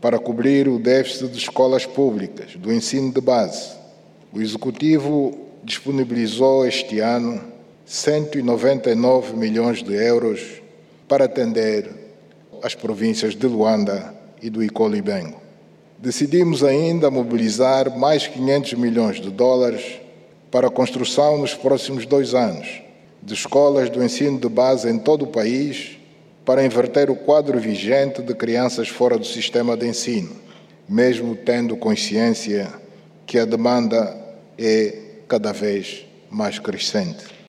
para cobrir o déficit de escolas públicas do ensino de base. O Executivo disponibilizou este ano 199 milhões de euros para atender as províncias de Luanda e do Icolibengo. Decidimos ainda mobilizar mais 500 milhões de dólares para a construção nos próximos 2 anos de escolas do ensino de base em todo o país para inverter o quadro vigente de crianças fora do sistema de ensino, mesmo tendo consciência que a demanda é cada vez mais crescente.